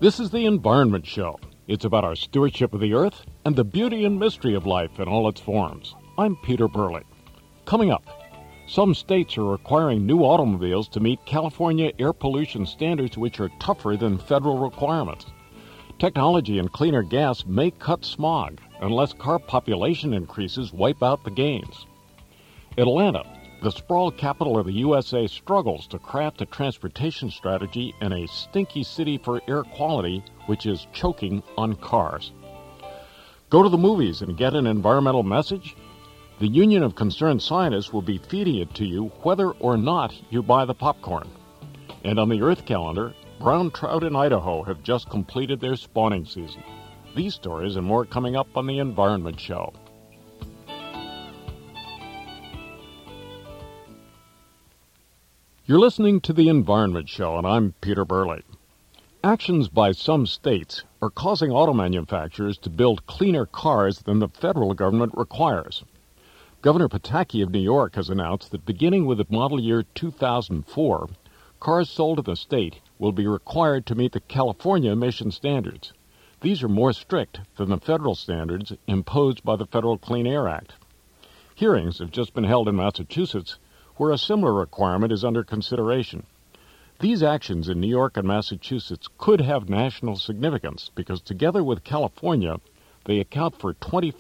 This is the Environment Show. It's about our stewardship of the earth and the beauty and mystery of life in all its forms. I'm Peter Burley. Coming up, some states are requiring new automobiles to meet California air pollution standards which are tougher than federal requirements. Technology and cleaner gas may cut smog unless car population increases wipe out the gains. Atlanta, the sprawl capital of the USA, struggles to craft a transportation strategy in a stinky city for air quality which is choking on cars. Go to the movies and get an environmental message? The Union of Concerned Scientists will be feeding it to you whether or not you buy the popcorn. And on the Earth calendar, brown trout in Idaho have just completed their spawning season. These stories and more coming up on the Environment Show. You're listening to the Environment Show, and I'm Peter Burley. Actions by some states are causing auto manufacturers to build cleaner cars than the federal government requires. Governor Pataki of New York has announced that beginning with the model year 2004, cars sold in the state will be required to meet the California emission standards. These are more strict than the federal standards imposed by the Federal Clean Air Act. Hearings have just been held in Massachusetts, where a similar requirement is under consideration. These actions in New York and Massachusetts could have national significance because together with California, they account for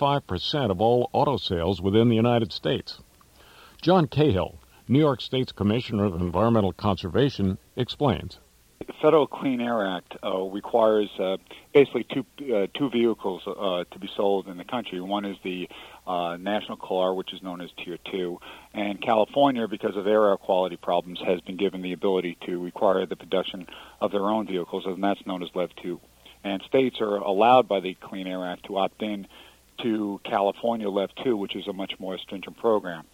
25% of all auto sales within the United States. John Cahill, New York State's Commissioner of Environmental Conservation, explains. The Federal Clean Air Act requires basically two vehicles to be sold in the country. One is the national car, which is known as Tier 2, and California, because of their air quality problems, has been given the ability to require the production of their own vehicles, and that's known as LEV 2. And states are allowed by the Clean Air Act to opt in to California LEV 2, which is a much more stringent program.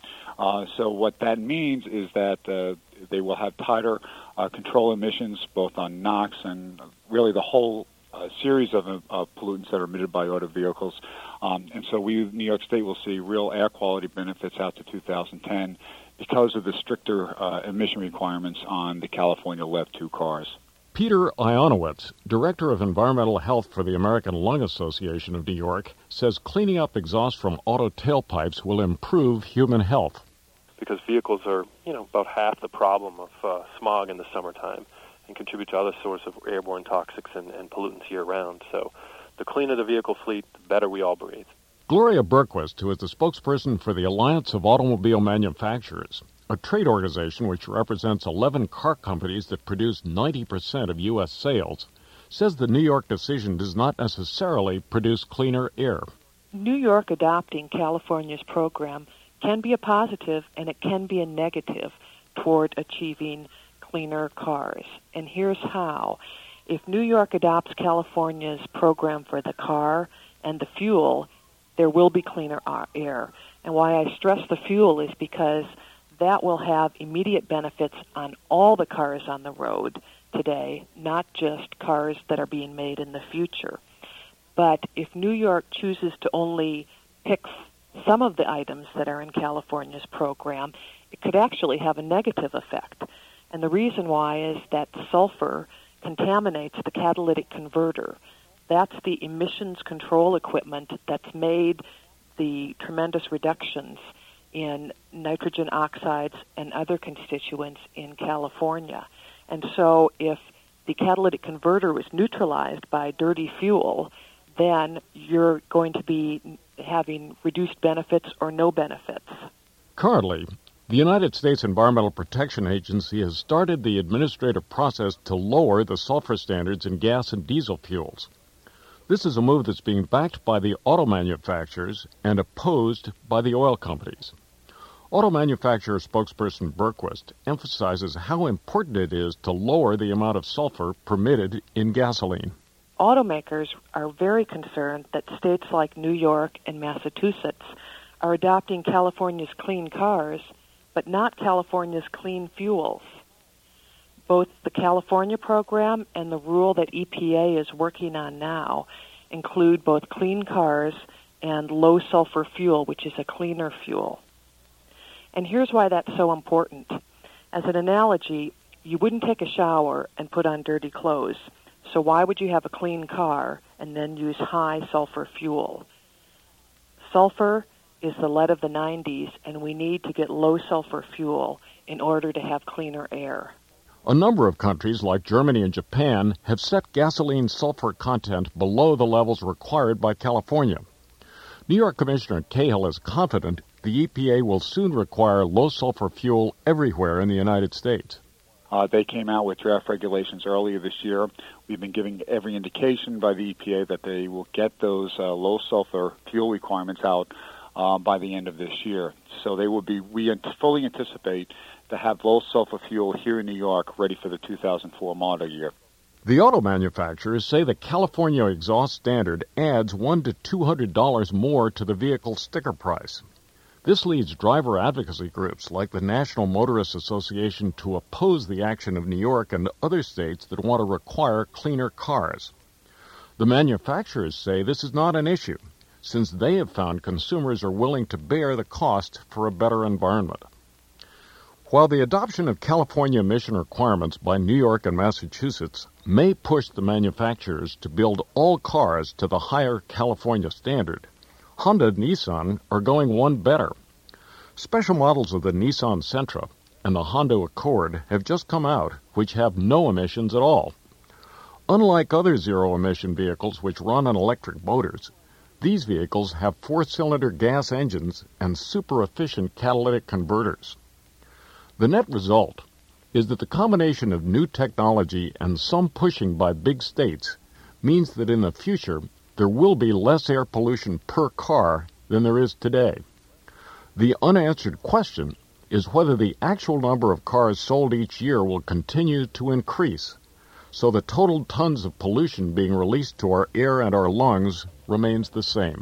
So what that means is that they will have tighter control emissions, both on NOx and really the whole series of pollutants that are emitted by auto vehicles. And so New York State will see real air quality benefits out to 2010 because of the stricter emission requirements on the California LEV 2 cars. Peter Ionowitz, Director of Environmental Health for the American Lung Association of New York, says cleaning up exhaust from auto tailpipes will improve human health. Because vehicles are, about half the problem of smog in the summertime and contribute to other sources of airborne toxics and pollutants year-round. So the cleaner the vehicle fleet, the better we all breathe. Gloria Berquist, who is the spokesperson for the Alliance of Automobile Manufacturers, a trade organization which represents 11 car companies that produce 90% of U.S. sales, says the New York decision does not necessarily produce cleaner air. New York adopting California's program can be a positive and it can be a negative toward achieving cleaner cars. And here's how. If New York adopts California's program for the car and the fuel, there will be cleaner air. And why I stress the fuel is because that will have immediate benefits on all the cars on the road today, not just cars that are being made in the future. But if New York chooses to only pick some of the items that are in California's program, it could actually have a negative effect. And the reason why is that sulfur contaminates the catalytic converter. That's the emissions control equipment that's made the tremendous reductions in nitrogen oxides and other constituents in California. And so if the catalytic converter was neutralized by dirty fuel, then you're going to be having reduced benefits or no benefits. Currently, the United States Environmental Protection Agency has started the administrative process to lower the sulfur standards in gas and diesel fuels. This is a move that's being backed by the auto manufacturers and opposed by the oil companies. Auto manufacturer spokesperson Berquist emphasizes how important it is to lower the amount of sulfur permitted in gasoline. Automakers are very concerned that states like New York and Massachusetts are adopting California's clean cars, but not California's clean fuels. Both the California program and the rule that EPA is working on now include both clean cars and low-sulfur fuel, which is a cleaner fuel. And here's why that's so important. As an analogy, you wouldn't take a shower and put on dirty clothes. So why would you have a clean car and then use high sulfur fuel? Sulfur is the lead of the 90s, and we need to get low sulfur fuel in order to have cleaner air. A number of countries like Germany and Japan have set gasoline sulfur content below the levels required by California. New York Commissioner Cahill is confident the EPA will soon require low sulfur fuel everywhere in the United States. They came out with draft regulations earlier this year. We've been giving every indication by the EPA that they will get those low sulfur fuel requirements out by the end of this year. So they will be, we fully anticipate to have low sulfur fuel here in New York ready for the 2004 model year. The auto manufacturers say the California exhaust standard adds $100 to $200 more to the vehicle sticker price. This leads driver advocacy groups like the National Motorists Association to oppose the action of New York and other states that want to require cleaner cars. The manufacturers say this is not an issue, since they have found consumers are willing to bear the cost for a better environment. While the adoption of California emission requirements by New York and Massachusetts may push the manufacturers to build all cars to the higher California standard, Honda and Nissan are going one better. Special models of the Nissan Sentra and the Honda Accord have just come out, which have no emissions at all. Unlike other zero-emission vehicles which run on electric motors, these vehicles have four-cylinder gas engines and super-efficient catalytic converters. The net result is that the combination of new technology and some pushing by big states means that in the future there will be less air pollution per car than there is today. The unanswered question is whether the actual number of cars sold each year will continue to increase, so the total tons of pollution being released to our air and our lungs remains the same.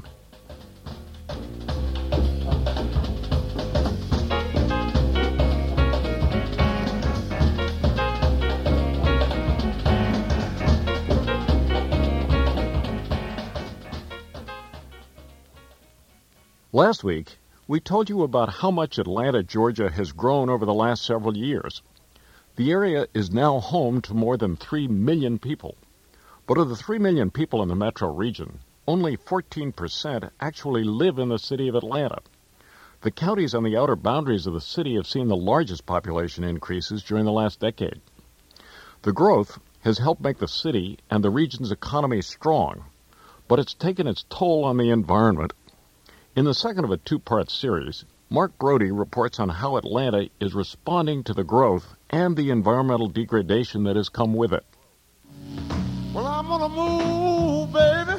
Last week, we told you about how much Atlanta, Georgia has grown over the last several years. The area is now home to more than 3 million people. But of the 3 million people in the metro region, only 14% actually live in the city of Atlanta. The counties on the outer boundaries of the city have seen the largest population increases during the last decade. The growth has helped make the city and the region's economy strong, but it's taken its toll on the environment. In the second of a two-part series, Mark Brody reports on how Atlanta is responding to the growth and the environmental degradation that has come with it. Well, I'm gonna move, baby.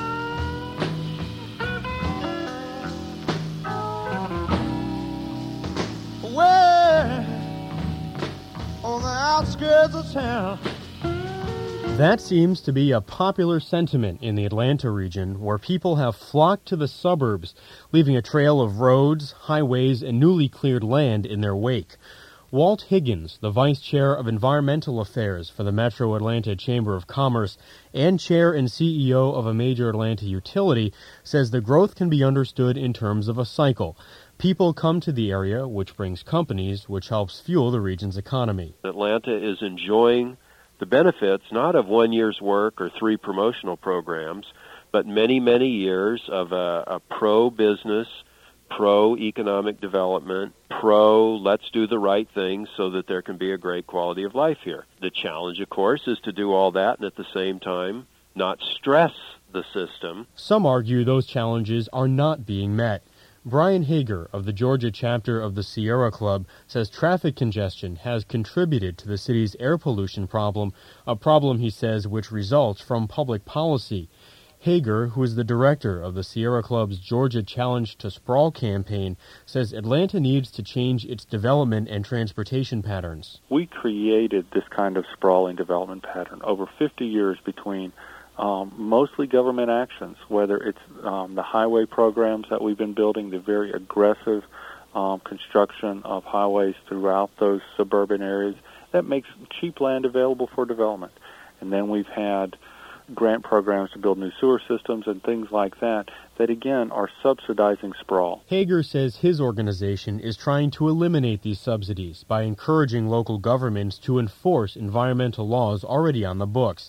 Away on the outskirts of town. That seems to be a popular sentiment in the Atlanta region, where people have flocked to the suburbs, leaving a trail of roads, highways, and newly cleared land in their wake. Walt Higgins, the Vice Chair of Environmental Affairs for the Metro Atlanta Chamber of Commerce and Chair and CEO of a major Atlanta utility, says the growth can be understood in terms of a cycle. People come to the area, which brings companies, which helps fuel the region's economy. Atlanta is enjoying the benefits not of 1 year's work or 3 promotional programs, but many, many years of a pro-business, pro-economic development, let's do the right thing so that there can be a great quality of life here. The challenge, of course, is to do all that and at the same time not stress the system. Some argue those challenges are not being met. Brian Hager of the Georgia chapter of the Sierra Club says traffic congestion has contributed to the city's air pollution problem, a problem, he says, which results from public policy. Hager, who is the director of the Sierra Club's Georgia Challenge to Sprawl campaign, says Atlanta needs to change its development and transportation patterns. We created this kind of sprawling development pattern over 50 years between mostly government actions, whether it's the highway programs that we've been building, the very aggressive construction of highways throughout those suburban areas that makes cheap land available for development. And then we've had grant programs to build new sewer systems and things like that, that again are subsidizing sprawl. Hager says his organization is trying to eliminate these subsidies by encouraging local governments to enforce environmental laws already on the books.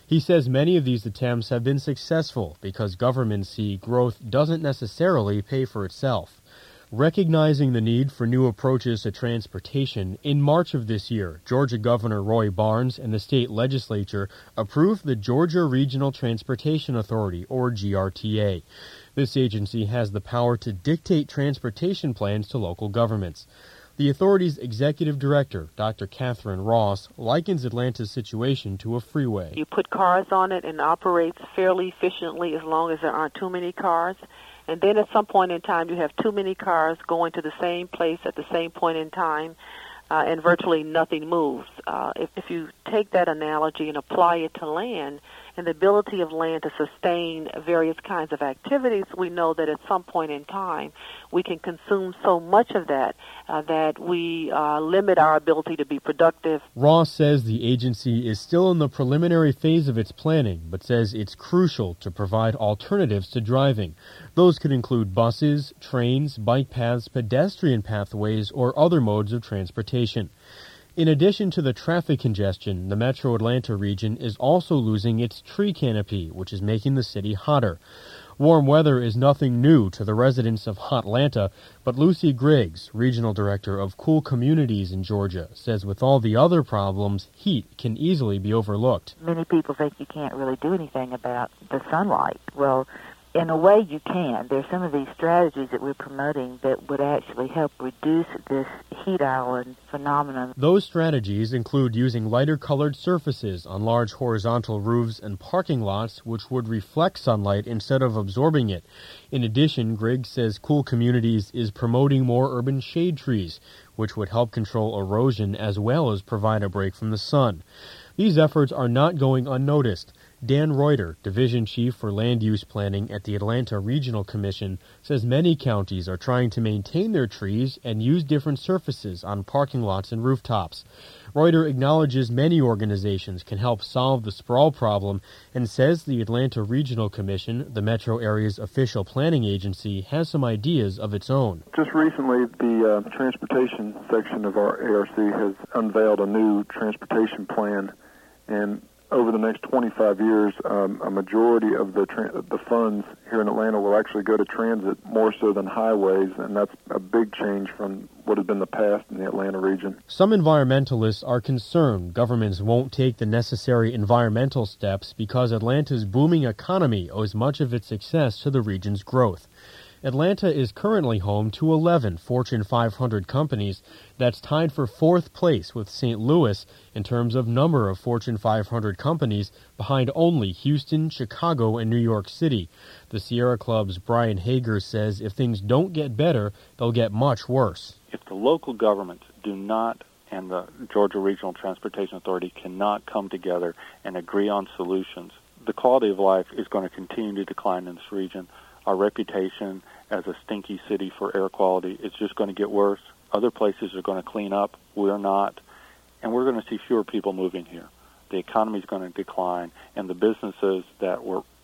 He says many of these attempts have been successful because governments see growth doesn't necessarily pay for itself. Recognizing the need for new approaches to transportation, in March of this year, Georgia Governor Roy Barnes and the state legislature approved the Georgia Regional Transportation Authority, or GRTA. This agency has the power to dictate transportation plans to local governments. The authority's executive director, Dr. Catherine Ross, likens Atlanta's situation to a freeway. You put cars on it and it operates fairly efficiently as long as there aren't too many cars. And then at some point in time, you have too many cars going to the same place at the same point in time, and virtually nothing moves. If you take that analogy and apply it to land and the ability of land to sustain various kinds of activities, we know that at some point in time we can consume so much of that that we limit our ability to be productive. Ross says the agency is still in the preliminary phase of its planning, but says it's crucial to provide alternatives to driving. Those could include buses, trains, bike paths, pedestrian pathways, or other modes of transportation. In addition to the traffic congestion, the Metro Atlanta region is also losing its tree canopy, which is making the city hotter. Warm weather is nothing new to the residents of Hotlanta, but Lucy Griggs, regional director of Cool Communities in Georgia, says with all the other problems, heat can easily be overlooked. Many people think you can't really do anything about the sunlight. Well, in a way you can. There's some of these strategies that we're promoting that would actually help reduce this heat island phenomenon. Those strategies include using lighter-colored surfaces on large horizontal roofs and parking lots, which would reflect sunlight instead of absorbing it. In addition, Griggs says Cool Communities is promoting more urban shade trees, which would help control erosion as well as provide a break from the sun. These efforts are not going unnoticed. Dan Reuter, Division Chief for Land Use Planning at the Atlanta Regional Commission, says many counties are trying to maintain their trees and use different surfaces on parking lots and rooftops. Reuter acknowledges many organizations can help solve the sprawl problem and says the Atlanta Regional Commission, the metro area's official planning agency, has some ideas of its own. Just recently, the transportation section of our ARC has unveiled a new transportation plan, and over the next 25 years, a majority of the funds here in Atlanta will actually go to transit more so than highways, and that's a big change from what has been the past in the Atlanta region. Some environmentalists are concerned governments won't take the necessary environmental steps because Atlanta's booming economy owes much of its success to the region's growth. Atlanta is currently home to 11 Fortune 500 companies. That's tied for fourth place with St. Louis in terms of number of Fortune 500 companies, behind only Houston, Chicago, and New York City. The Sierra Club's Brian Hager says if things don't get better, they'll get much worse. If the local governments do not, and the Georgia Regional Transportation Authority cannot come together and agree on solutions, the quality of life is going to continue to decline in this region. Our reputation as a stinky city for air quality is just going to get worse. Other places are going to clean up. We're not. And we're going to see fewer people moving here. The economy is going to decline, and the businesses that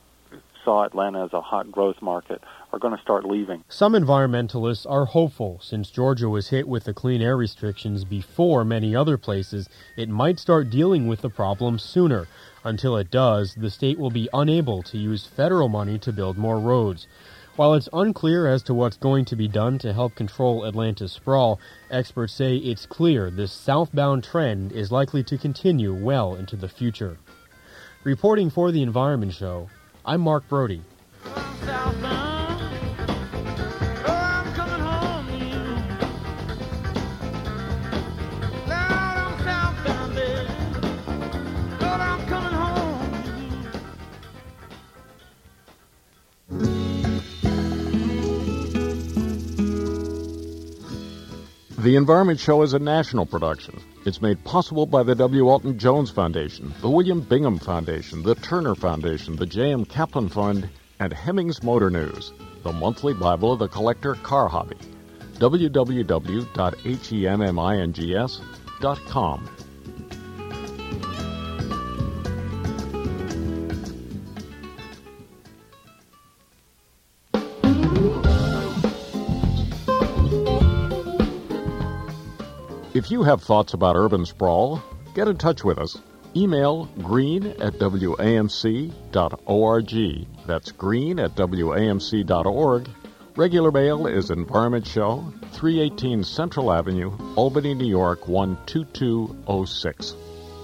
saw Atlanta as a hot growth market are going to start leaving. Some environmentalists are hopeful. Since Georgia was hit with the clean air restrictions before many other places, it might start dealing with the problem sooner. Until it does, the state will be unable to use federal money to build more roads. While it's unclear as to what's going to be done to help control Atlanta's sprawl, experts say it's clear this southbound trend is likely to continue well into the future. Reporting for The Environment Show, I'm Mark Brody. The Environment Show is a national production. It's made possible by the W. Alton Jones Foundation, the William Bingham Foundation, the Turner Foundation, the J.M. Kaplan Fund, and Hemmings Motor News, the monthly Bible of the collector car hobby. www.hemmings.com. If you have thoughts about urban sprawl, get in touch with us. Email green@wamc.org. That's green@wamc.org. Regular mail is Environment Show, 318 Central Avenue, Albany, New York, 12206.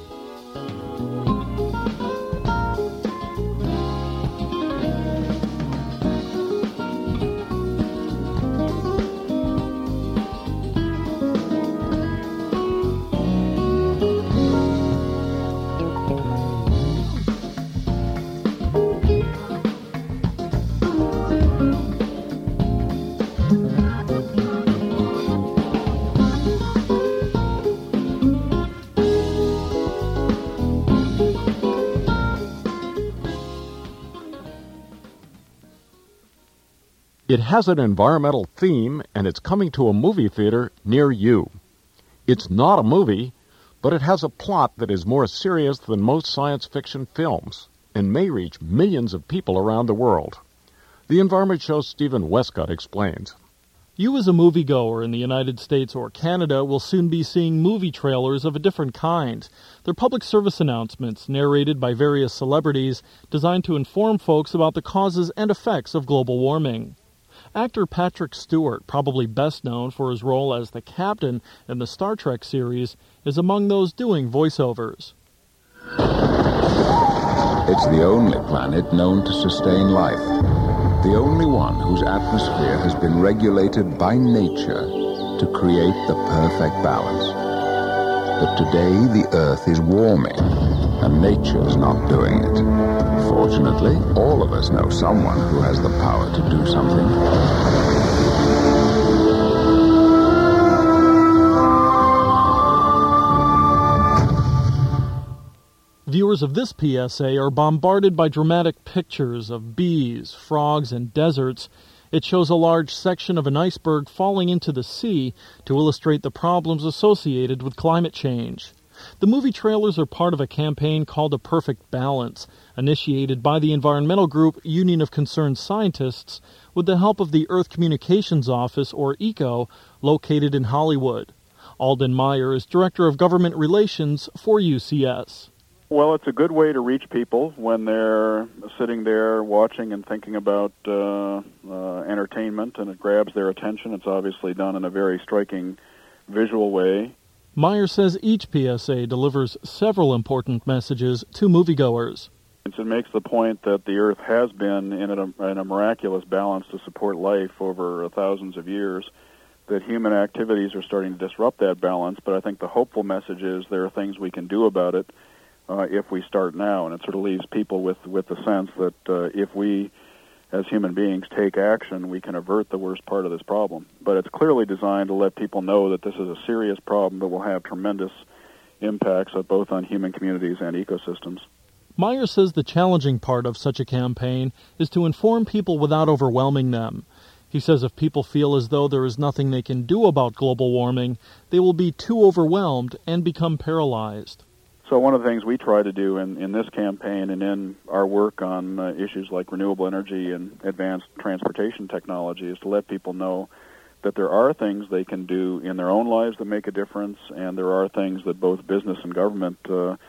It has an environmental theme, and it's coming to a movie theater near you. It's not a movie, but it has a plot that is more serious than most science fiction films and may reach millions of people around the world. The Environment Show's Stephen Westcott explains. You as a moviegoer in the United States or Canada will soon be seeing movie trailers of a different kind. They're public service announcements narrated by various celebrities designed to inform folks about the causes and effects of global warming. Actor Patrick Stewart, probably best known for his role as the captain in the Star Trek series, is among those doing voiceovers. It's the only planet known to sustain life. The only one whose atmosphere has been regulated by nature to create the perfect balance. But today the Earth is warming, and nature's not doing it. Fortunately, all of us know someone who has the power to do something. Viewers of this PSA are bombarded by dramatic pictures of bees, frogs, and deserts. It shows a large section of an iceberg falling into the sea to illustrate the problems associated with climate change. The movie trailers are part of a campaign called A Perfect Balance, initiated by the environmental group Union of Concerned Scientists with the help of the Earth Communications Office, or ECO, located in Hollywood. Alden Meyer is Director of Government Relations for UCS. Well, it's a good way to reach people when they're sitting there watching and thinking about entertainment, and it grabs their attention. It's obviously done in a very striking visual way. Meyer says each PSA delivers several important messages to moviegoers. It makes the point that the Earth has been in a miraculous balance to support life over thousands of years, that human activities are starting to disrupt that balance, but I think the hopeful message is there are things we can do about it if we start now, and it sort of leaves people with the sense that if we, as human beings, take action, we can avert the worst part of this problem. But it's clearly designed to let people know that this is a serious problem that will have tremendous impacts both on human communities and ecosystems. Meyer says the challenging part of such a campaign is to inform people without overwhelming them. He says if people feel as though there is nothing they can do about global warming, they will be too overwhelmed and become paralyzed. So one of the things we try to do in this campaign and in our work on issues like renewable energy and advanced transportation technology is to let people know that there are things they can do in their own lives that make a difference, and there are things that both business and government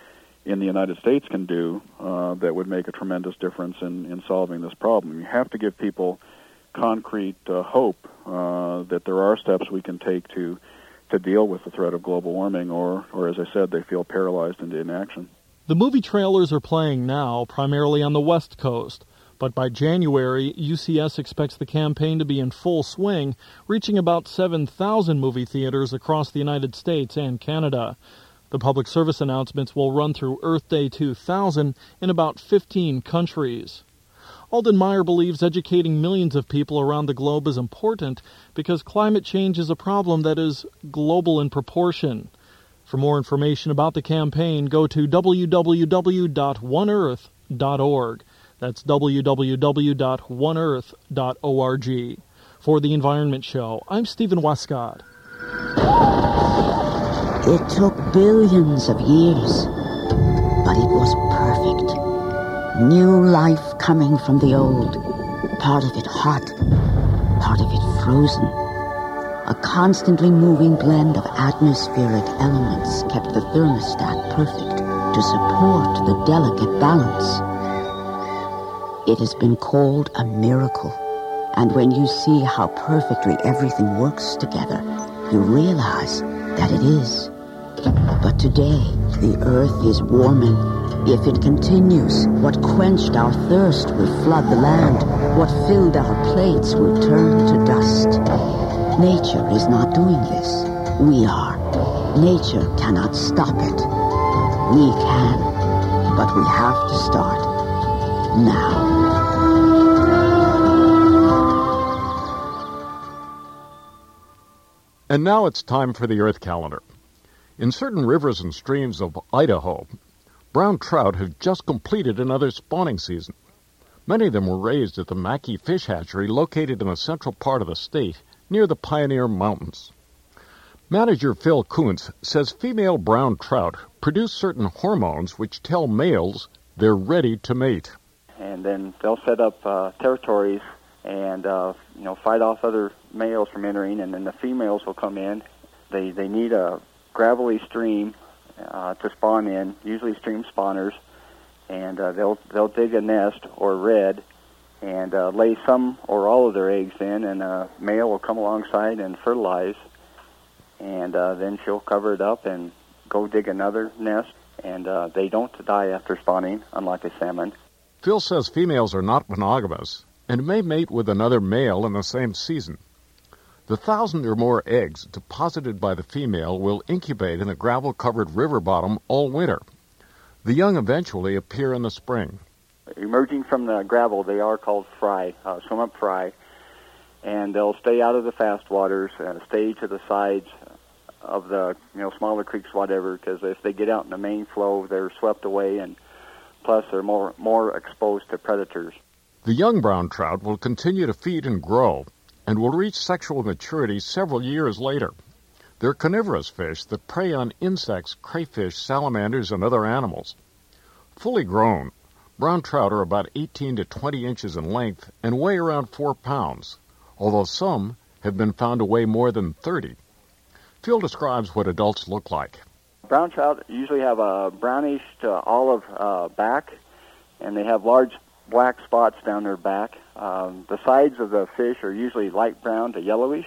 in the United States can do that would make a tremendous difference in solving this problem. You have to give people concrete hope that there are steps we can take to deal with the threat of global warming, or as I said, they feel paralyzed into inaction. The movie trailers are playing now, primarily on the West Coast, but by January, UCS expects the campaign to be in full swing, reaching about 7,000 movie theaters across the United States and Canada. The public service announcements will run through Earth Day 2000 in about 15 countries. Alden Meyer believes educating millions of people around the globe is important because climate change is a problem that is global in proportion. For more information about the campaign, go to www.oneearth.org. That's www.oneearth.org. For The Environment Show, I'm Stephen Westcott. It took billions of years, but it was perfect. New life coming from the old, part of it hot, part of it frozen. A constantly moving blend of atmospheric elements kept the thermostat perfect. to support the delicate balance. It has been called a miracle, and when you see how perfectly everything works together, you realize that it is. But today, the earth is warming. If it continues, what quenched our thirst will flood the land. What filled our plates will turn to dust. Nature is not doing this. We are. Nature cannot stop it. We can, but we have to start now. And now it's time for the Earth calendar. In certain rivers and streams of Idaho, brown trout have just completed another spawning season. Many of them were raised at the Mackey Fish Hatchery located in the central part of the state near the Pioneer Mountains. Manager Phil Kuntz says female brown trout produce certain hormones which tell males they're ready to mate. And then they'll set up territories and fight off other males from entering, and then the females will come in. They need a gravelly stream to spawn in, usually stream spawners, and they'll dig a nest or redd and lay some or all of their eggs in, and a male will come alongside and fertilize, and then she'll cover it up and go dig another nest, and they don't die after spawning, unlike a salmon. Phil says females are not monogamous and may mate with another male in the same season. The 1,000 or more eggs deposited by the female will incubate in the gravel-covered river bottom all winter. The young eventually appear in the spring. Emerging from the gravel, they are called fry, swim-up fry, and they'll stay out of the fast waters, stay to the sides of the smaller creeks, whatever, because if they get out in the main flow, they're swept away, and plus they're more exposed to predators. The young brown trout will continue to feed and grow, and will reach sexual maturity several years later. They're carnivorous fish that prey on insects, crayfish, salamanders, and other animals. Fully grown, brown trout are about 18 to 20 inches in length and weigh around 4 pounds, although some have been found to weigh more than 30. Phil describes what adults look like. Brown trout usually have a brownish to olive back, and they have large black spots down their back. The sides of the fish are usually light brown to yellowish,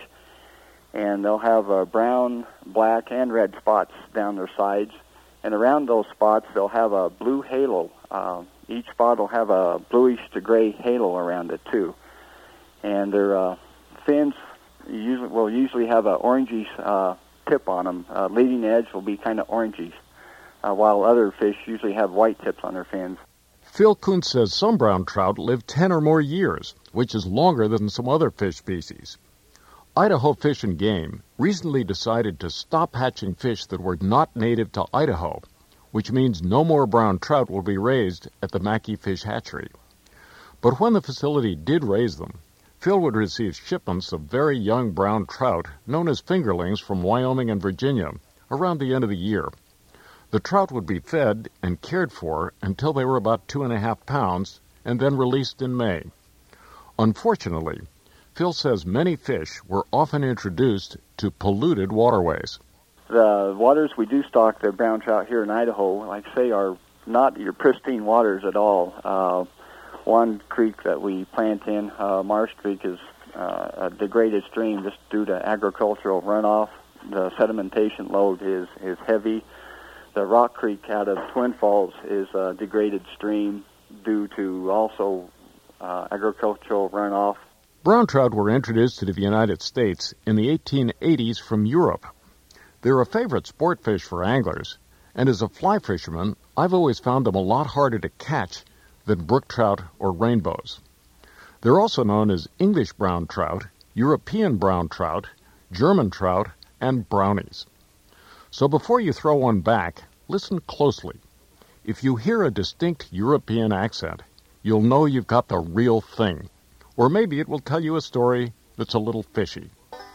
and they'll have brown, black, and red spots down their sides. And around those spots, they'll have a blue halo. Each spot will have a bluish to gray halo around it, too. And their fins will usually have an orangish tip on them. Leading edge will be kind of orangish, while other fish usually have white tips on their fins. Phil Kuntz says some brown trout live 10 or more years, which is longer than some other fish species. Idaho Fish and Game recently decided to stop hatching fish that were not native to Idaho, which means no more brown trout will be raised at the Mackey Fish Hatchery. But when the facility did raise them, Phil would receive shipments of very young brown trout known as fingerlings from Wyoming and Virginia around the end of the year. The trout would be fed and cared for until they were about 2.5 pounds and then released in May. Unfortunately, Phil says many fish were often introduced to polluted waterways. The waters we do stock the brown trout here in Idaho, like I say, are not your pristine waters at all. One creek that we plant in, Marsh Creek, is a degraded stream just due to agricultural runoff. The sedimentation load is heavy. The Rock Creek out of Twin Falls is a degraded stream due to also agricultural runoff. Brown trout were introduced to the United States in the 1880s from Europe. They're a favorite sport fish for anglers, and as a fly fisherman, I've always found them a lot harder to catch than brook trout or rainbows. They're also known as English brown trout, European brown trout, German trout, and brownies. So before you throw one back, listen closely. If you hear a distinct European accent, you'll know you've got the real thing. Or maybe it will tell you a story that's a little fishy.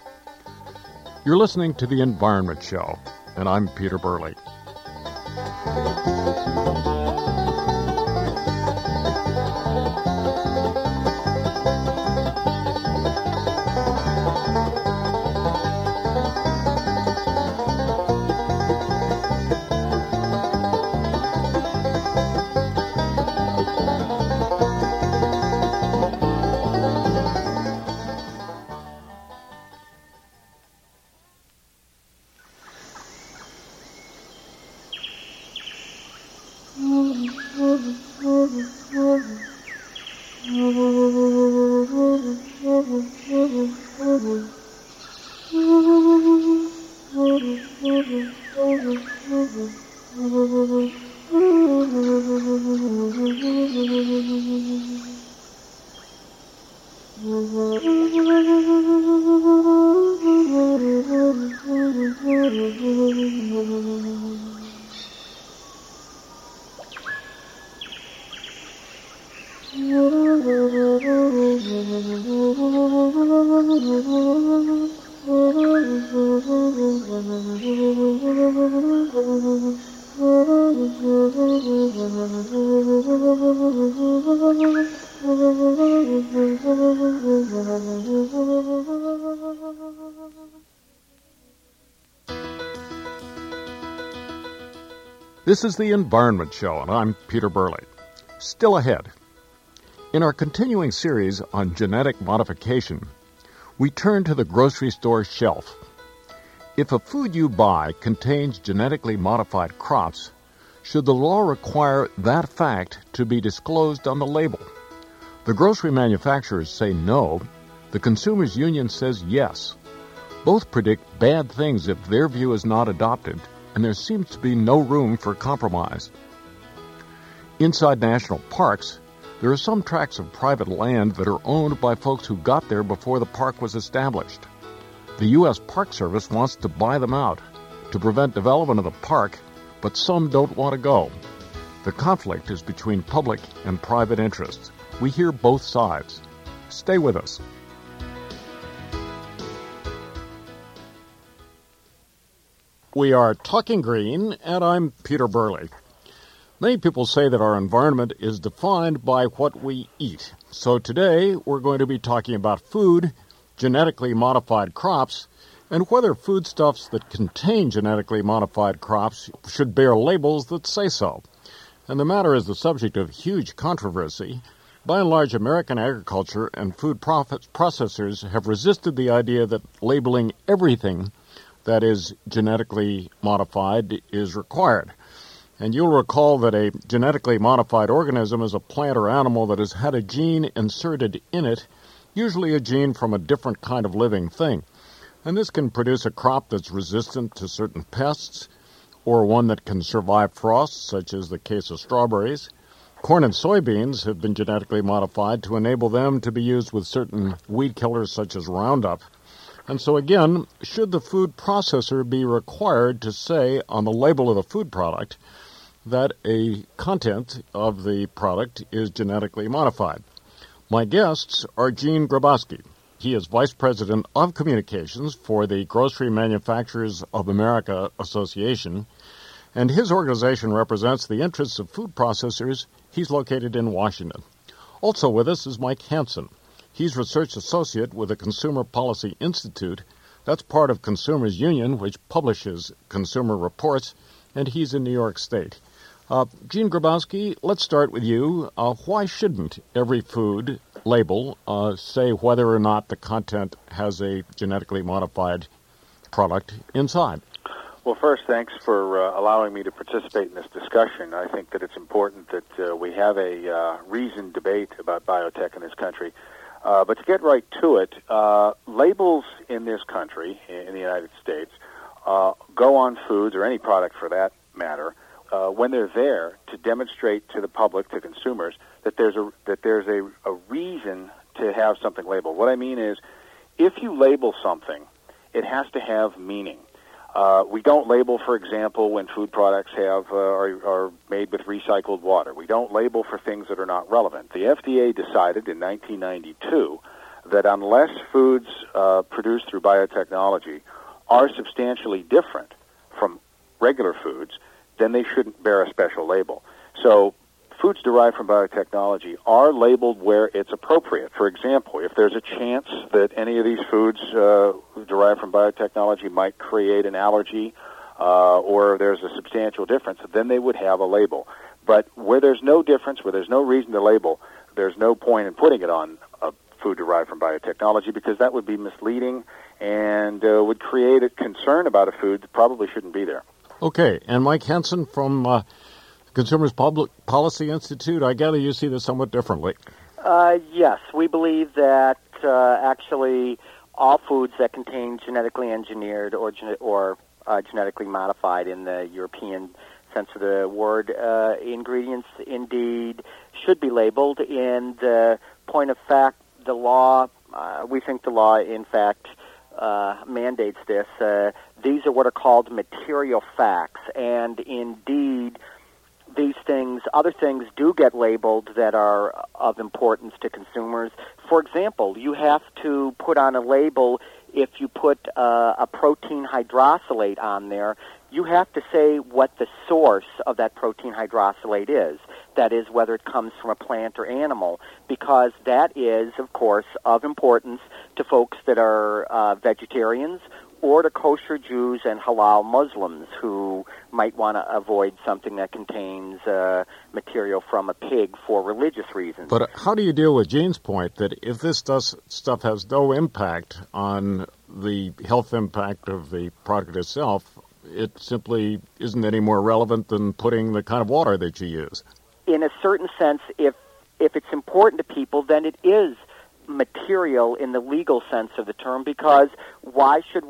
You're listening to The Environment Show, and I'm Peter Burley. This is the Environment Show, and I'm Peter Burley. Still ahead. In our continuing series on genetic modification, we turn to the grocery store shelf. If a food you buy contains genetically modified crops, should the law require that fact to be disclosed on the label? The grocery manufacturers say no. The Consumers Union says yes. Both predict bad things if their view is not adopted, and there seems to be no room for compromise. Inside national parks, there are some tracts of private land that are owned by folks who got there before the park was established. The U.S. Park Service wants to buy them out to prevent development of the park, but some don't want to go. The conflict is between public and private interests. We hear both sides. Stay with us. We are Talking Green, and I'm Peter Burley. Many people say that our environment is defined by what we eat. So today we're going to be talking about food, genetically modified crops, and whether foodstuffs that contain genetically modified crops should bear labels that say so. And the matter is the subject of huge controversy. By and large, American agriculture and food processors have resisted the idea that labeling everything that is genetically modified is required. And you'll recall that a genetically modified organism is a plant or animal that has had a gene inserted in it, usually a gene from a different kind of living thing. And this can produce a crop that's resistant to certain pests, or one that can survive frost, such as the case of strawberries. Corn and soybeans have been genetically modified to enable them to be used with certain weed killers such as Roundup. And so again, should the food processor be required to say on the label of the food product that a content of the product is genetically modified? My guests are Gene Grabowski. He is Vice President of Communications for the Grocery Manufacturers of America Association, and his organization represents the interests of food processors. He's located in Washington. Also with us is Mike Hansen. He's Research Associate with the Consumer Policy Institute. That's part of Consumers Union, which publishes consumer reports, and he's in New York State. Gene Grabowski, let's start with you. Why shouldn't every food label say whether or not the content has a genetically modified product inside? Well, first, thanks for allowing me to participate in this discussion. I think that it's important that we have a reasoned debate about biotech in this country. But to get right to it, labels in this country, in the United States, go on foods, or any product for that matter, when they're there to demonstrate to the public, to consumers, that there's a reason to have something labeled. What I mean is, if you label something, it has to have meaning. We don't label, for example, when food products are made with recycled water. We don't label for things that are not relevant. The FDA decided in 1992 that unless foods produced through biotechnology are substantially different from regular foods, then they shouldn't bear a special label. So foods derived from biotechnology are labeled where it's appropriate. For example, if there's a chance that any of these foods derived from biotechnology might create an allergy or there's a substantial difference, then they would have a label. But where there's no difference, where there's no reason to label, there's no point in putting it on a food derived from biotechnology, because that would be misleading and would create a concern about a food that probably shouldn't be there. Okay, and Mike Hansen from Consumers Public Policy Institute, I gather you see this somewhat differently. Yes, we believe that actually all foods that contain genetically engineered or genetically modified in the European sense of the word ingredients indeed should be labeled. In the point of fact, the law, we think the law, in fact, mandates this. These are what are called material facts, and indeed, these things, other things do get labeled that are of importance to consumers. For example, you have to put on a label, if you put a protein hydrolysate on there, you have to say what the source of that protein hydrolysate is. That is, whether it comes from a plant or animal, because that is, of course, of importance to folks that are vegetarians or to kosher Jews and halal Muslims who might want to avoid something that contains material from a pig for religious reasons. But how do you deal with Gene's point that if this stuff has no impact on the health impact of the product itself, it simply isn't any more relevant than putting the kind of water that you use? In a certain sense, if it's important to people, then it is material in the legal sense of the term, because why should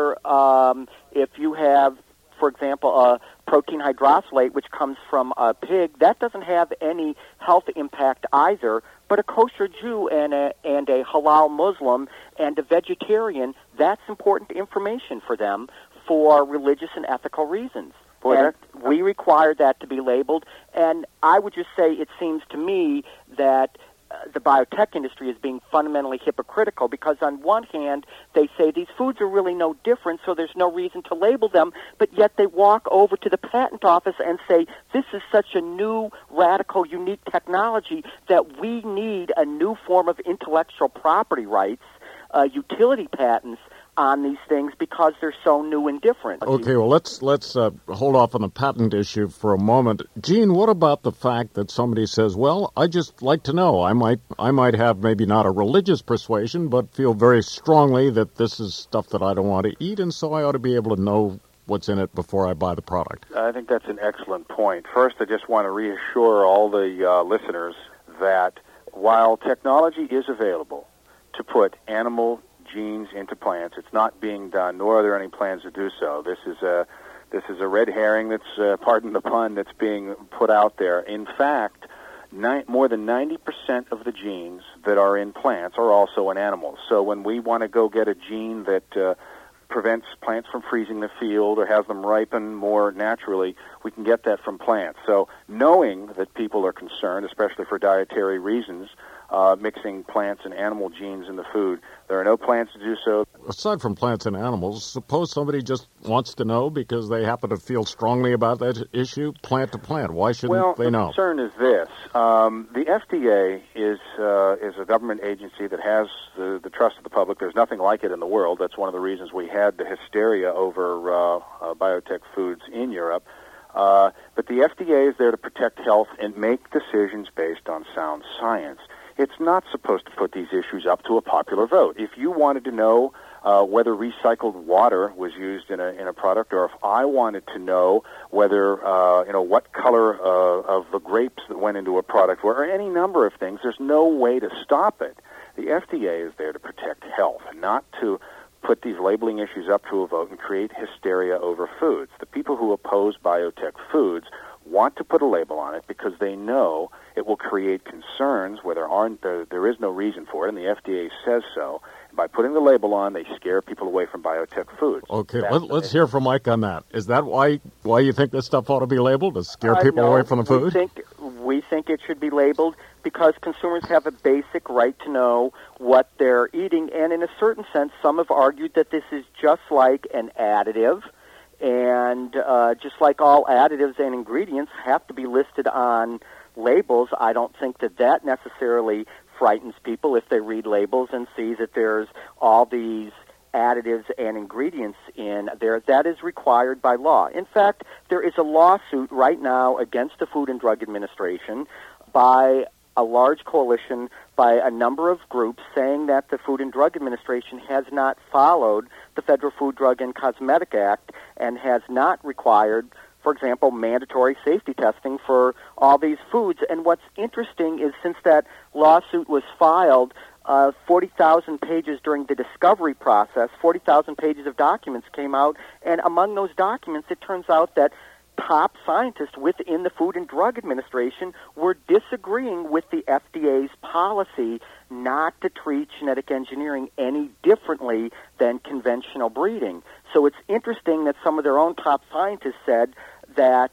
if you have, for example, a protein hydrolysate which comes from a pig, that doesn't have any health impact either, but a kosher Jew and a halal Muslim and a vegetarian, that's important information for them for religious and ethical reasons. And we require that to be labeled, and I would just say it seems to me that the biotech industry is being fundamentally hypocritical, because on one hand they say these foods are really no different, so there's no reason to label them, but yet they walk over to the patent office and say this is such a new, radical, unique technology that we need a new form of intellectual property rights, utility patents on these things, because they're so new and different. Okay, well, let's hold off on the patent issue for a moment. Gene, what about the fact that somebody says, well, I just like to know. I might have maybe not a religious persuasion, but feel very strongly that this is stuff that I don't want to eat, and so I ought to be able to know what's in it before I buy the product. I think that's an excellent point. First, I just want to reassure all the listeners that while technology is available to put animal genes into plants, it's not being done, nor are there any plans to do so. This is a red herring that's, pardon the pun, that's being put out there. In fact, more than 90% of the genes that are in plants are also in animals. So when we want to go get a gene that prevents plants from freezing the field or has them ripen more naturally, we can get that from plants. So knowing that people are concerned, especially for dietary reasons, mixing plants and animal genes in the food, there are no plans to do so. Aside from plants and animals, suppose somebody just wants to know because they happen to feel strongly about that issue, plant to plant. Why shouldn't they know? The concern is this. The FDA is a government agency that has the trust of the public. There's nothing like it in the world. That's one of the reasons we had the hysteria over biotech foods in Europe. But the FDA is there to protect health and make decisions based on sound science. It's not supposed to put these issues up to a popular vote. If you wanted to know whether recycled water was used in a product, or if I wanted to know whether what color of the grapes that went into a product were, or any number of things, there's no way to stop it. The FDA is there to protect health, not to put these labeling issues up to a vote and create hysteria over foods. The people who oppose biotech foods want to put a label on it because they know it will create concerns where there is no reason for it, and the FDA says so. And by putting the label on, they scare people away from biotech foods. Okay, let's hear from Mike on that. Is that why you think this stuff ought to be labeled, to scare people away from the food? We think it should be labeled because consumers have a basic right to know what they're eating, and in a certain sense, some have argued that this is just like an additive. And just like all additives and ingredients have to be listed on labels, I don't think that necessarily frightens people if they read labels and see that there's all these additives and ingredients in there. That is required by law. In fact, there is a lawsuit right now against the Food and Drug Administration by a large coalition by a number of groups saying that the Food and Drug Administration has not followed the Federal Food, Drug, and Cosmetic Act and has not required for example, mandatory safety testing for all these foods. And what's interesting is since that lawsuit was filed, 40,000 pages during the discovery process, 40,000 pages of documents came out, and among those documents, it turns out that top scientists within the Food and Drug Administration were disagreeing with the FDA's policy not to treat genetic engineering any differently than conventional breeding. So it's interesting that some of their own top scientists said that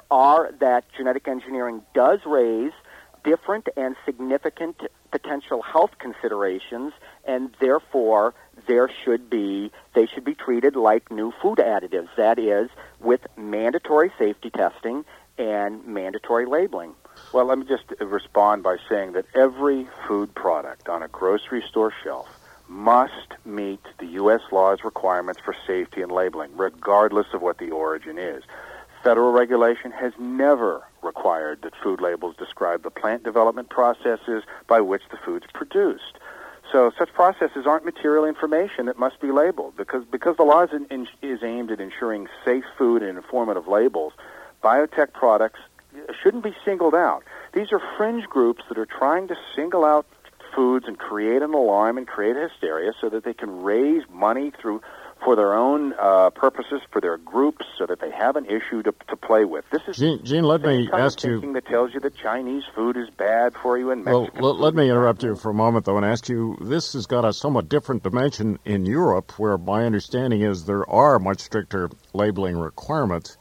that genetic engineering does raise different and significant potential health considerations, and therefore they should be treated like new food additives. That is, with mandatory safety testing and mandatory labeling. Well, let me just respond by saying that every food product on a grocery store shelf must meet the U.S. law's requirements for safety and labeling, regardless of what the origin is. Federal regulation has never required that food labels describe the plant development processes by which the food's produced. So such processes aren't material information that must be labeled. Because the law is aimed at ensuring safe food and informative labels, biotech products shouldn't be singled out. These are fringe groups that are trying to single out foods and create an alarm and create hysteria so that they can raise money for their own purposes, for their groups, so that they have an issue to play with. This is Gene, let me ask you that tells you that Chinese food is bad for you and Mexican Well, let me interrupt you for a moment, though, and ask you, this has got a somewhat different dimension in Europe, where my understanding is there are much stricter labeling requirements,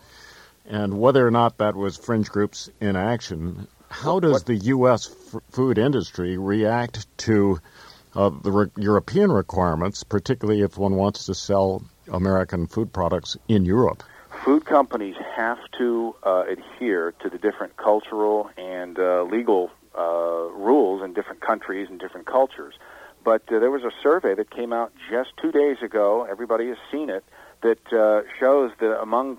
and whether or not that was fringe groups in action, how does the U.S. food industry react to the European requirements, particularly if one wants to sell American food products in Europe? Food companies have to adhere to the different cultural and legal rules in different countries and different cultures. But there was a survey that came out just 2 days ago, everybody has seen it, that shows that among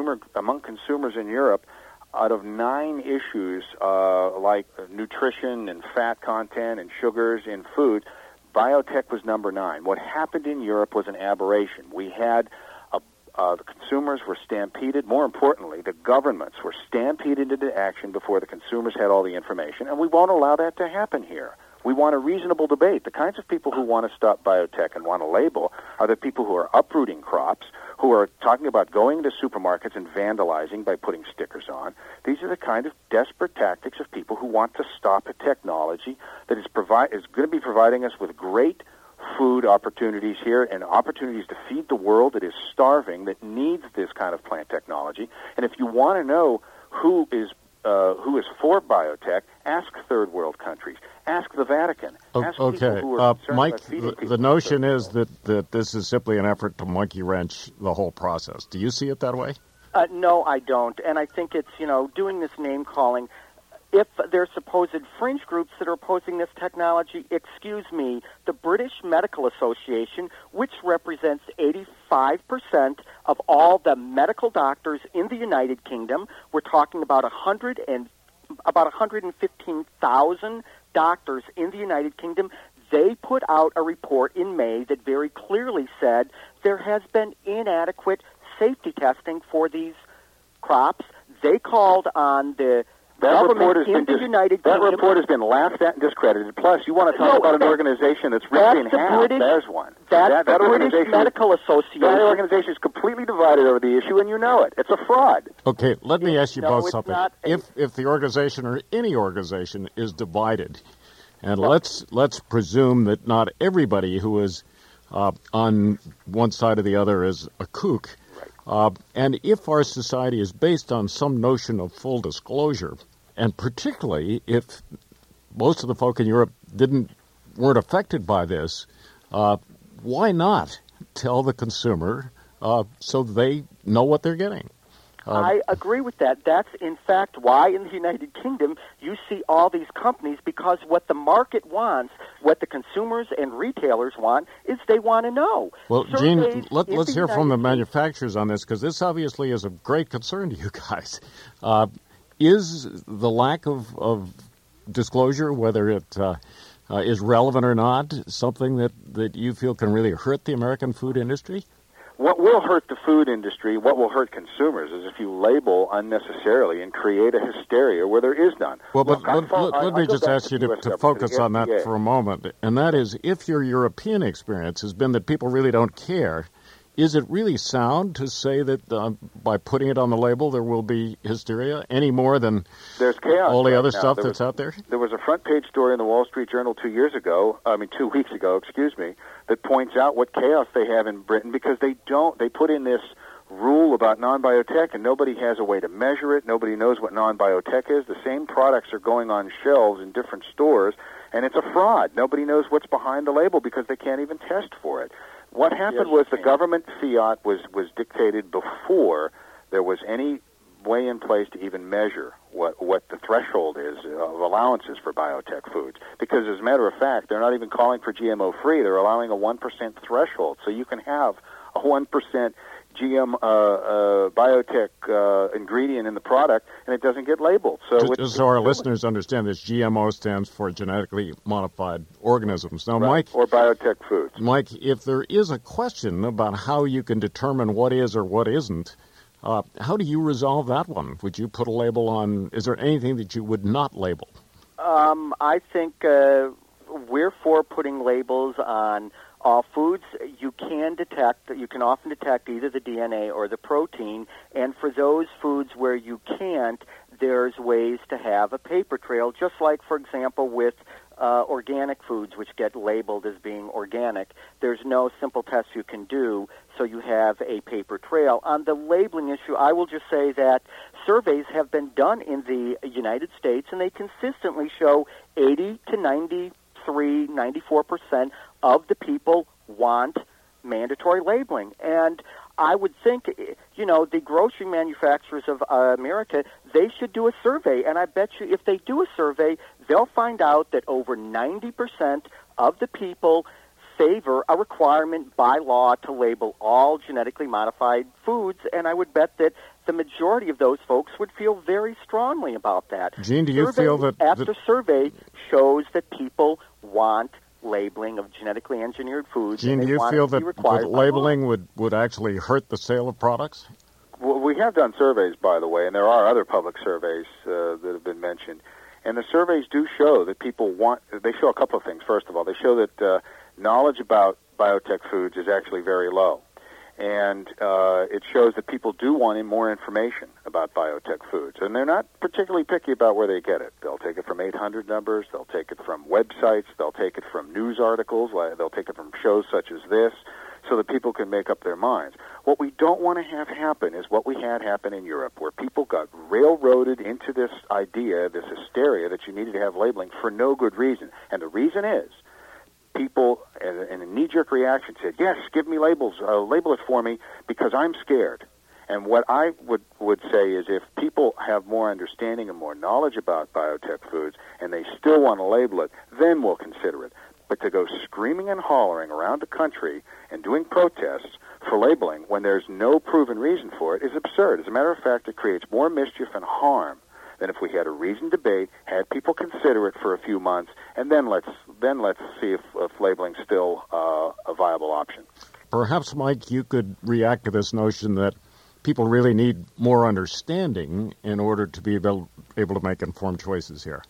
consumers in Europe, out of 9 issues like nutrition and fat content and sugars in food, biotech was number 9. What happened in Europe was an aberration. We had the consumers were stampeded. More importantly, the governments were stampeded into action before the consumers had all the information, and we won't allow that to happen here. We want a reasonable debate. The kinds of people who want to stop biotech and want to label are the people who are uprooting crops, who are talking about going to supermarkets and vandalizing by putting stickers on. These are the kind of desperate tactics of people who want to stop a technology that is going to be providing us with great food opportunities here and opportunities to feed the world that is starving, that needs this kind of plant technology. And if you want to know who is for biotech, ask third world countries. Ask the Vatican. Ask okay, people who are Mike, the notion is that this is simply an effort to monkey wrench the whole process. Do you see it that way? No, I don't. And I think it's, doing this name calling. If they're supposed fringe groups that are opposing this technology, excuse me, the British Medical Association, which represents 85% of all the medical doctors in the United Kingdom, we're talking about 115,000 doctors in the United Kingdom, they put out a report in May that very clearly said there has been inadequate safety testing for these crops. They called on the government in the United Kingdom. That report has been laughed at and discredited. Plus, you want to talk about an organization that's ripped in half. There's one. That's the British Medical Association. That organization is completely divided over the issue, and you know it. It's a fraud. Okay, let me ask you both something. If the organization or any organization is divided, and let's presume that not everybody who is on one side or the other is a kook, and if our society is based on some notion of full disclosure, and particularly if most of the folk in Europe weren't affected by this, why not tell the consumer so they know what they're getting? I agree with that. That's, in fact, why in the United Kingdom you see all these companies, because what the market wants, what the consumers and retailers want, is they want to know. Well, Gene, let's hear from the manufacturers on this, because this obviously is of great concern to you guys. Is the lack of disclosure, whether it is relevant or not, something that you feel can really hurt the American food industry? what will hurt the food industry, what will hurt consumers, is if you label unnecessarily and create a hysteria where there is none. Well, but let me just ask you to focus on that for a moment, and that is, if your European experience has been that people really don't care, is it really sound to say that by putting it on the label there will be hysteria any more than there's chaos all the right other now. stuff that's out there? There was a front-page story in the Wall Street Journal 2 weeks ago, that points out what chaos they have in Britain because they put in this rule about non-biotech and nobody has a way to measure it. Nobody knows what non-biotech is. The same products are going on shelves in different stores, and it's a fraud. Nobody knows what's behind the label because they can't even test for it. What happened was the government fiat was dictated before there was any way in place to even measure what the threshold is of allowances for biotech foods. Because as a matter of fact, they're not even calling for GMO-free. They're allowing a 1% threshold. So you can have a 1% GM biotech ingredient in the product, and it doesn't get labeled. Just so our listeners understand this, GMO stands for genetically modified organisms. Now, right. Mike, or biotech foods. Mike, if there is a question about how you can determine what is or what isn't, how do you resolve that one? Would you put a label on? Is there anything that you would not label? I think we're for putting labels on all foods. You can often detect either the DNA or the protein, and for those foods where you can't, there's ways to have a paper trail, just like, for example, with organic foods, which get labeled as being organic. There's no simple test you can do, so you have a paper trail. On the labeling issue, I will just say that surveys have been done in the United States, and they consistently show 80 to 93, 94% of the people want mandatory labeling. And I would think, the grocery manufacturers of America, they should do a survey. And I bet you if they do a survey, they'll find out that over 90% of the people favor a requirement by law to label all genetically modified foods. And I would bet that the majority of those folks would feel very strongly about that. Gene, do you feel that... After survey shows that people want labeling of genetically engineered foods. Gene, do you feel that labeling would actually hurt the sale of products? Well, we have done surveys, by the way, and there are other public surveys that have been mentioned. And the surveys do show that people they show a couple of things. First of all, they show that knowledge about biotech foods is actually very low. And it shows that people do want more information about biotech foods. And they're not particularly picky about where they get it. They'll take it from 800 numbers. They'll take it from websites. They'll take it from news articles. They'll take it from shows such as this so that people can make up their minds. What we don't want to have happen is what we had happen in Europe, where people got railroaded into this idea, this hysteria that you needed to have labeling for no good reason. And the reason is people, in a knee-jerk reaction, said, yes, give me labels, label it for me, because I'm scared. And what I would say is if people have more understanding and more knowledge about biotech foods and they still want to label it, then we'll consider it. But to go screaming and hollering around the country and doing protests for labeling when there's no proven reason for it is absurd. As a matter of fact, it creates more mischief and harm than if we had a reasoned debate, had people consider it for a few months, and then let's see if labeling's still a viable option. Perhaps, Mike, you could react to this notion that people really need more understanding in order to be able to make informed choices here.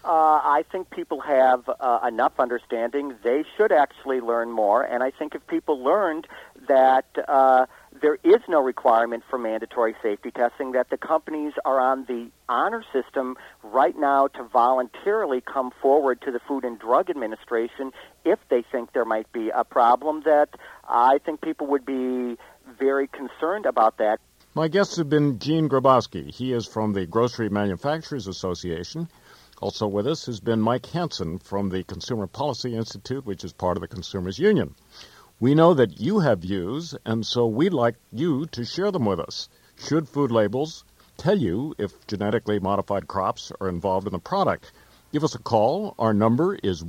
I think people have enough understanding. They should actually learn more, and I think if people learned that there is no requirement for mandatory safety testing, that the companies are on the honor system right now to voluntarily come forward to the Food and Drug Administration if they think there might be a problem, that I think people would be very concerned about that. My guests have been Gene Grabowski. He is from the Grocery Manufacturers Association. Also with us has been Mike Hansen from the Consumer Policy Institute, which is part of the Consumers Union. We know that you have views, and so we'd like you to share them with us. Should food labels tell you if genetically modified crops are involved in the product? Give us a call. Our number is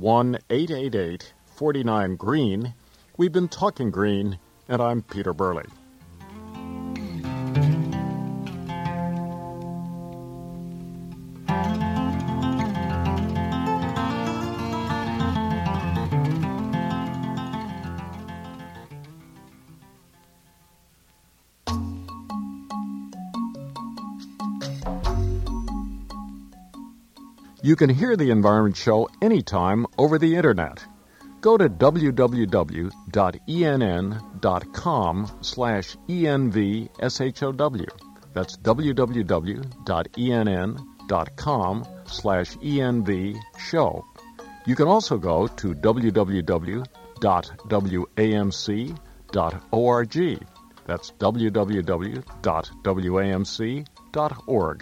1-888-49-GREEN. We've been talking green, and I'm Peter Burley. You can hear the Environment Show anytime over the Internet. Go to www.enn.com/ENVSHOW. That's www.enn.com/ENVShow. You can also go to www.wamc.org. That's www.wamc.org.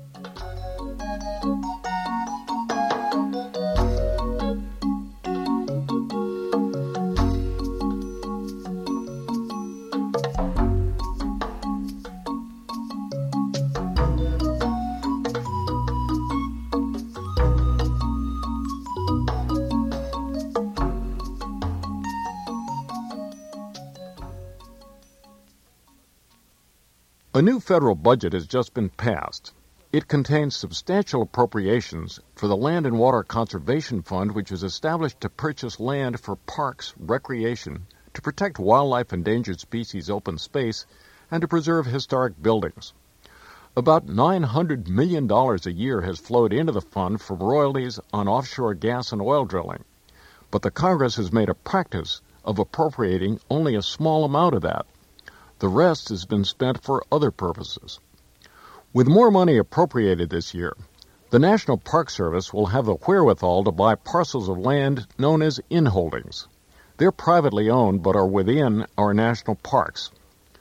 A new federal budget has just been passed. It contains substantial appropriations for the Land and Water Conservation Fund, which was established to purchase land for parks, recreation, to protect wildlife, endangered species, open space, and to preserve historic buildings. About $900 million a year has flowed into the fund from royalties on offshore gas and oil drilling, but the Congress has made a practice of appropriating only a small amount of that. The rest has been spent for other purposes. With more money appropriated this year, the National Park Service will have the wherewithal to buy parcels of land known as inholdings. They're privately owned but are within our national parks.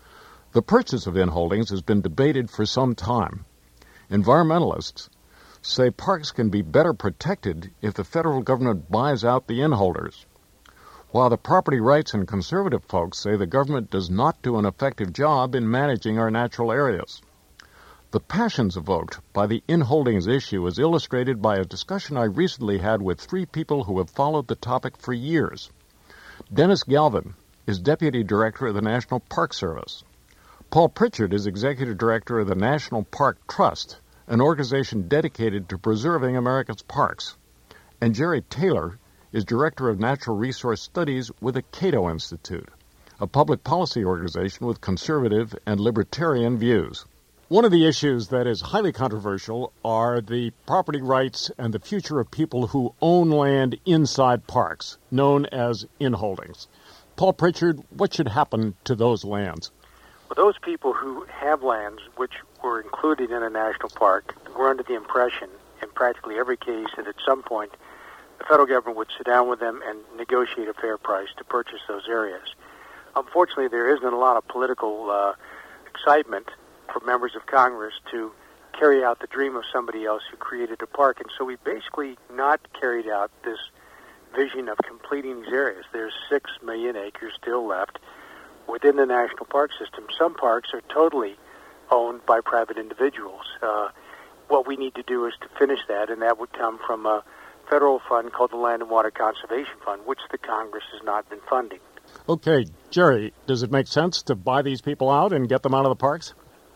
The purchase of inholdings has been debated for some time. Environmentalists say parks can be better protected if the federal government buys out the inholders, while the property rights and conservative folks say the government does not do an effective job in managing our natural areas. The passions evoked by the inholdings issue is illustrated by a discussion I recently had with three people who have followed the topic for years. Dennis Galvin is Deputy Director of the National Park Service. Paul Pritchard is Executive Director of the National Park Trust, an organization dedicated to preserving America's parks. And Jerry Taylor is Director of Natural Resource Studies with the Cato Institute, a public policy organization with conservative and libertarian views. One of the issues that is highly controversial are the property rights and the future of people who own land inside parks, known as inholdings. Paul Pritchard, what should happen to those lands? Well, those people who have lands which were included in a national park were under the impression, in practically every case, that at some point the federal government would sit down with them and negotiate a fair price to purchase those areas. Unfortunately, there isn't a lot of political excitement for members of Congress to carry out the dream of somebody else who created a park, and so we basically not carried out this vision of completing these areas. There's 6 million acres still left within the national park system. Some parks are totally owned by private individuals. What we need to do is to finish that, and that would come from a federal fund called the Land and Water Conservation Fund, which the Congress has not been funding. Okay, Jerry, does it make sense to buy these people out and get them out of the parks?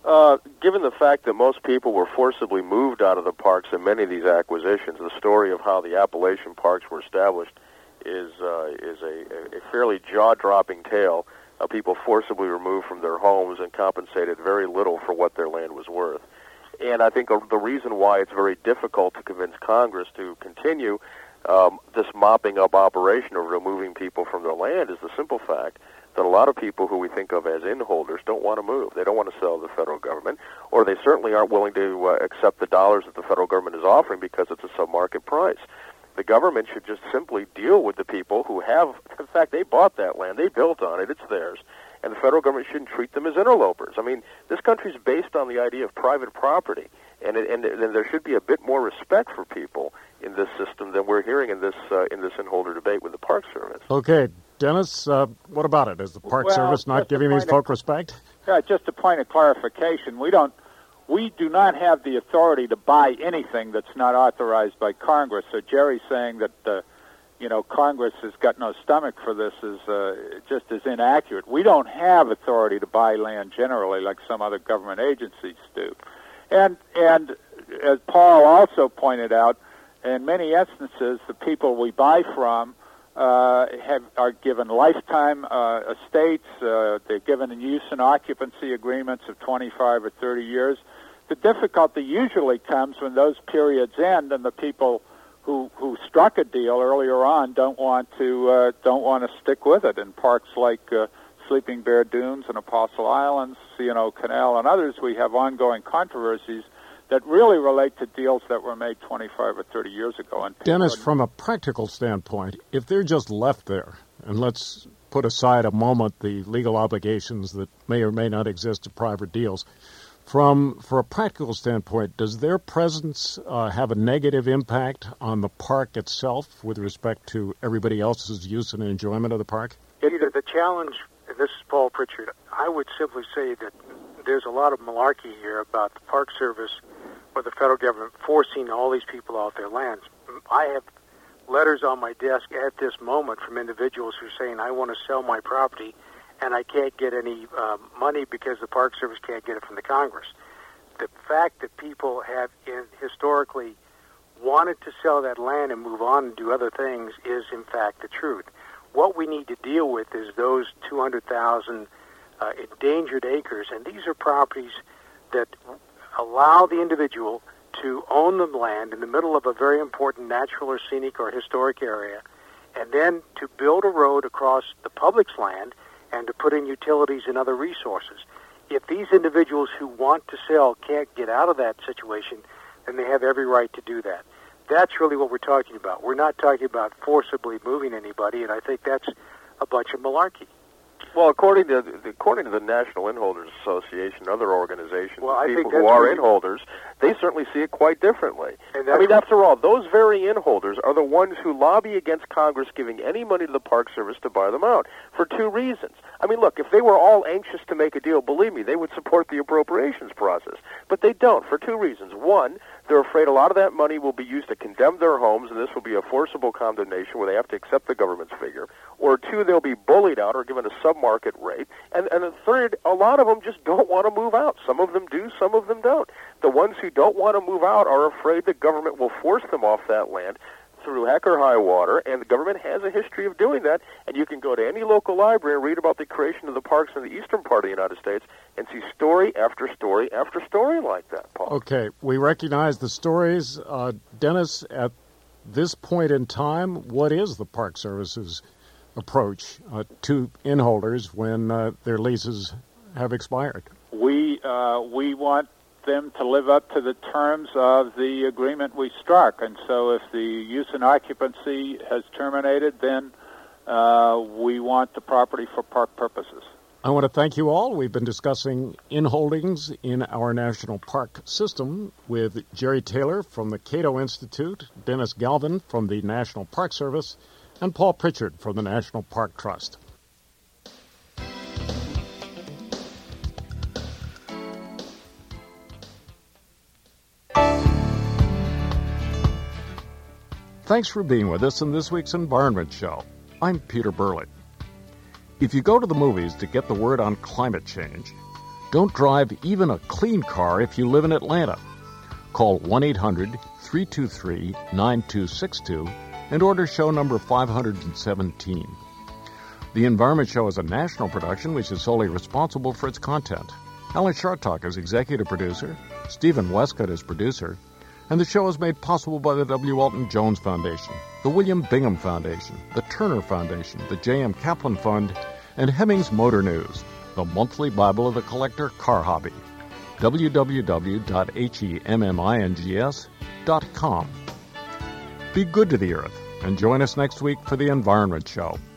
Given the fact that most people were forcibly moved out of the parks in many of these acquisitions, the story of how the Appalachian parks were established is a fairly jaw-dropping tale of people forcibly removed from their homes and compensated very little for what their land was worth. And I think the reason why it's very difficult to convince Congress to continue this mopping up operation of removing people from their land is the simple fact that a lot of people who we think of as inholders don't want to move. They don't want to sell to the federal government, or they certainly aren't willing to accept the dollars that the federal government is offering because it's a sub-market price. The government should just simply deal with the people who have, in fact, they bought that land, they built on it, it's theirs, and the federal government shouldn't treat them as interlopers. I mean, this country is based on the idea of private property, and there should be a bit more respect for people in this system than we're hearing in this inholder debate with the Park Service. Okay, Dennis, what about it? Is the Park Service not giving these folk respect? Just a point of clarification. We do not have the authority to buy anything that's not authorized by Congress. So Jerry's saying that Congress has got no stomach for this is just as inaccurate. We don't have authority to buy land generally like some other government agencies do. And as Paul also pointed out, in many instances, the people we buy from are given lifetime estates. They're given use and occupancy agreements of 25 or 30 years. the difficulty usually comes when those periods end and the people who struck a deal earlier on don't want to stick with it. In parks like Sleeping Bear Dunes and Apostle Islands, C&O Canal, and others, we have ongoing controversies that really relate to deals that were made 25 or 30 years ago. And Dennis, from a practical standpoint, if they're just left there, and let's put aside a moment the legal obligations that may or may not exist to private deals, for a practical standpoint, does their presence have a negative impact on the park itself with respect to everybody else's use and enjoyment of the park? The challenge, and this is Paul Pritchard, I would simply say that there's a lot of malarkey here about the Park Service or the federal government forcing all these people off their lands. I have letters on my desk at this moment from individuals who are saying, I want to sell my property and I can't get any money because the Park Service can't get it from the Congress. The fact that people have historically wanted to sell that land and move on and do other things is, in fact, the truth. What we need to deal with is those 200,000 endangered acres, and these are properties that allow the individual to own the land in the middle of a very important natural or scenic or historic area, and then to build a road across the public's land and to put in utilities and other resources. If these individuals who want to sell can't get out of that situation, then they have every right to do that. That's really what we're talking about. We're not talking about forcibly moving anybody, and I think that's a bunch of malarkey. Well, according to the National Inholders Association and other organizations, people who are inholders, they certainly see it quite differently. I mean, after all, those very inholders are the ones who lobby against Congress giving any money to the Park Service to buy them out for two reasons. I mean, look, if they were all anxious to make a deal, believe me, they would support the appropriations process. But they don't for two reasons. One, they're afraid a lot of that money will be used to condemn their homes, and this will be a forcible condemnation where they have to accept the government's figure. Or two, they'll be bullied out or given a sub-market rate. And third, a lot of them just don't want to move out. Some of them do, some of them don't. The ones who don't want to move out are afraid the government will force them off that land through heck or high water, and the government has a history of doing that. And you can go to any local library and read about the creation of the parks in the eastern part of the United States and see story after story after story like that, Paul. Okay, we recognize the stories. Dennis, at this point in time, what is the Park Service's approach to inholders when their leases have expired? We want them to live up to the terms of the agreement we struck, and so if the use and occupancy has terminated, then we want the property for park purposes. I want to thank you all. We've been discussing inholdings in our national park system with Jerry Taylor from the Cato Institute, Dennis Galvin from the National Park Service, and Paul Pritchard from the National Park Trust. Thanks for being with us in this week's Environment Show. I'm Peter Burley. If you go to the movies to get the word on climate change, don't drive even a clean car if you live in Atlanta. Call 1-800-323-9262 and order show number 517. The Environment Show is a national production which is solely responsible for its content. Alan Chartock is executive producer, Stephen Westcott is producer, and the show is made possible by the W. Walton Jones Foundation, the William Bingham Foundation, the Turner Foundation, the J.M. Kaplan Fund, and Hemmings Motor News, the monthly Bible of the collector car hobby. www.hemmings.com. Be good to the earth, and join us next week for the Environment Show.